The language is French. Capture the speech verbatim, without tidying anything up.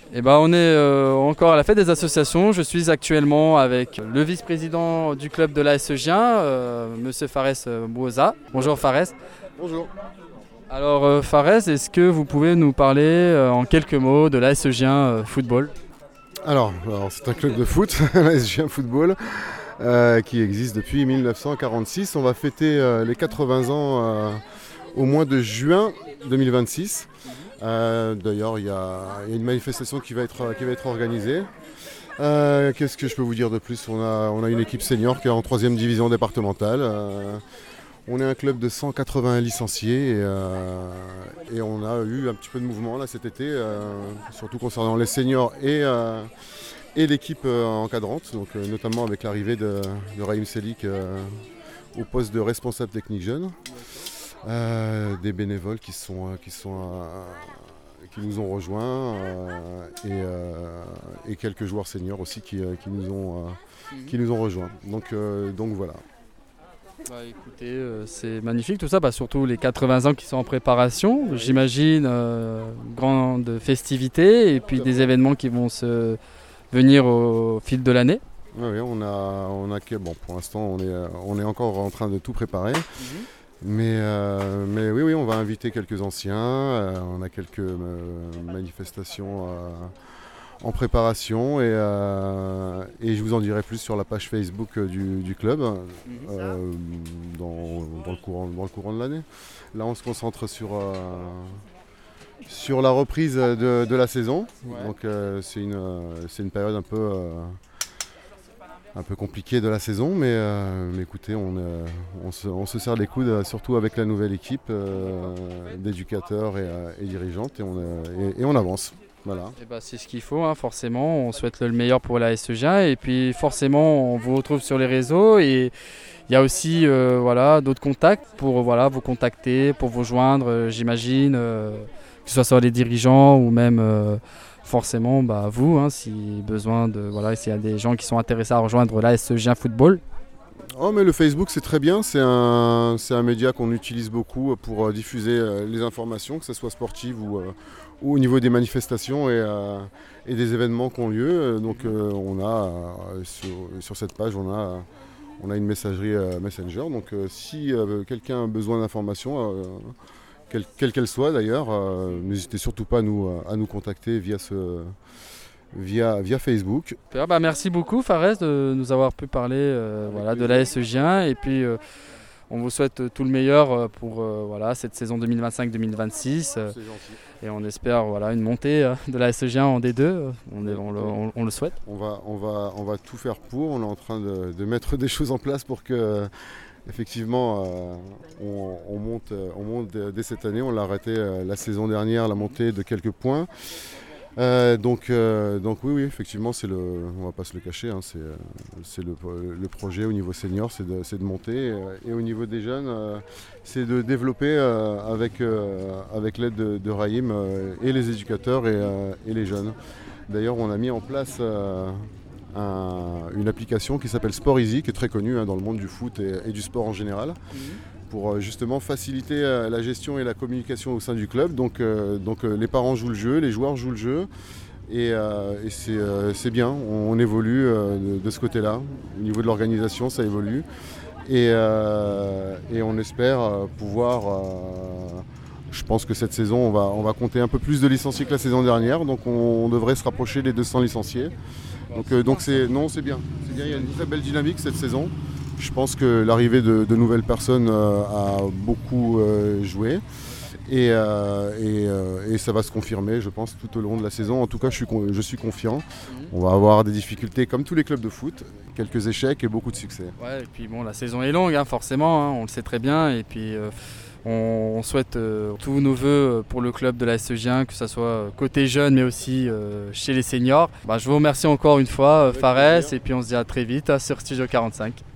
Eh ben, on est euh, encore à la fête des associations. Je suis actuellement avec le vice-président du club de l'A S Gien, euh, Monsieur Fares Bouza. Bonjour Fares. Bonjour. Alors euh, Fares, est-ce que vous pouvez nous parler euh, en quelques mots de l'A S Gien euh, Football? Alors, alors, c'est un club de foot, l'A S Gien Football, euh, qui existe depuis mille neuf cent quarante-six. On va fêter euh, les quatre-vingts ans euh, au mois de juin deux mille vingt-six. Euh, d'ailleurs, il y, y a une manifestation qui va être, qui va être organisée. Euh, qu'est-ce que je peux vous dire de plus? on a, on a une équipe senior qui est en troisième division départementale. Euh, on est un club de cent quatre-vingts licenciés et, euh, et on a eu un petit peu de mouvement là cet été, euh, surtout concernant les seniors et, euh, et l'équipe euh, encadrante, donc, euh, notamment avec l'arrivée de, de Raïm Selik euh, au poste de responsable technique jeune. Euh, des bénévoles qui, sont, qui, sont, euh, qui nous ont rejoints euh, et, euh, et quelques joueurs seniors aussi qui, euh, qui, nous, ont, euh, qui nous ont rejoints. Donc, euh, donc voilà. Bah, écoutez, euh, c'est magnifique tout ça, bah, surtout les quatre-vingts ans qui sont en préparation. Oui. J'imagine euh, grandes festivités et puis des événements qui vont se venir au fil de l'année. Oui, oui, on a, on a bon, pour l'instant on est, on est encore en train de tout préparer. Mm-hmm. Mais, euh, mais oui, oui, on va inviter quelques anciens, euh, on a quelques euh, manifestations euh, en préparation et, euh, et je vous en dirai plus sur la page Facebook du, du club euh, dans, dans, le courant, dans le courant de l'année. Là, on se concentre sur, euh, sur la reprise de, de la saison, ouais. Donc euh, c'est une, c'est une période un peu... Euh, un peu compliqué de la saison, mais, euh, mais écoutez, on, euh, on, se, on se serre les coudes, surtout avec la nouvelle équipe euh, d'éducateurs et, euh, et dirigeantes, et on, euh, et, et on avance. Voilà. Et bah, c'est ce qu'il faut, hein, forcément. On souhaite le meilleur pour l'A S Gien, et puis forcément, on vous retrouve sur les réseaux, et il y a aussi euh, voilà, d'autres contacts pour voilà, vous contacter, pour vous joindre, euh, j'imagine, euh, que ce soit les dirigeants ou même... Euh, forcément bah, vous, hein, si besoin de voilà, s'il y a des gens qui sont intéressés à rejoindre l'A S Gien Football. Oh, mais le Facebook c'est très bien, c'est un, c'est un média qu'on utilise beaucoup pour euh, diffuser euh, les informations, que ce soit sportives ou, euh, ou au niveau des manifestations et, euh, et des événements qui ont lieu. Donc euh, on a euh, sur, sur cette page on a, on a une messagerie euh, Messenger, donc euh, si euh, quelqu'un a besoin d'informations, euh, Quelle, quelle qu'elle soit d'ailleurs, euh, n'hésitez surtout pas à nous, à nous contacter via, ce, via, via Facebook. Bah, merci beaucoup Fares de nous avoir pu parler euh, voilà, de l'A S Gien et puis euh, on vous souhaite tout le meilleur pour euh, voilà, cette saison deux mille vingt-cinq deux mille vingt-six euh, et on espère voilà, une montée euh, de l'A S Gien en D deux, on, est, on, le, on, on le souhaite. On va, on, va, on va tout faire pour, on est en train de, de mettre des choses en place pour que... Effectivement, euh, on, on, monte, on monte dès cette année. On l'a arrêté euh, la saison dernière, la montée de quelques points. Euh, donc, euh, donc oui, oui, effectivement, c'est le, on ne va pas se le cacher, hein, c'est, c'est le, le projet au niveau senior, c'est de, c'est de monter. Et au niveau des jeunes, euh, c'est de développer euh, avec, euh, avec l'aide de, de Raïm euh, et les éducateurs et, euh, et les jeunes. D'ailleurs, on a mis en place... Euh, Un, une application qui s'appelle Sport Easy, qui est très connue hein, dans le monde du foot et, et du sport en général, mmh. pour euh, justement faciliter euh, la gestion et la communication au sein du club. Donc, euh, donc euh, les parents jouent le jeu, les joueurs jouent le jeu, et, euh, et c'est, euh, c'est bien, on, on évolue euh, de, de ce côté-là. Au niveau de l'organisation, ça évolue, et, euh, et on espère euh, pouvoir... Euh, Je pense que cette saison, on va, on va compter un peu plus de licenciés que la saison dernière, donc on, on devrait se rapprocher des deux cents licenciés. Donc, euh, donc c'est, non, c'est bien. c'est bien, il y a une très belle dynamique cette saison. Je pense que l'arrivée de, de nouvelles personnes euh, a beaucoup euh, joué et, euh, et, euh, et ça va se confirmer, je pense, tout au long de la saison. En tout cas, je suis, je suis confiant. On va avoir des difficultés comme tous les clubs de foot, quelques échecs et beaucoup de succès. Ouais, et puis bon, la saison est longue, hein, forcément, hein, on le sait très bien. Et puis, euh, on souhaite euh, tous nos voeux pour le club de l'A S Gien, que ce soit côté jeune mais aussi euh, chez les seniors. Bah, je vous remercie encore une fois, Fares, et puis on se dit à très vite hein, sur Studio quarante-cinq.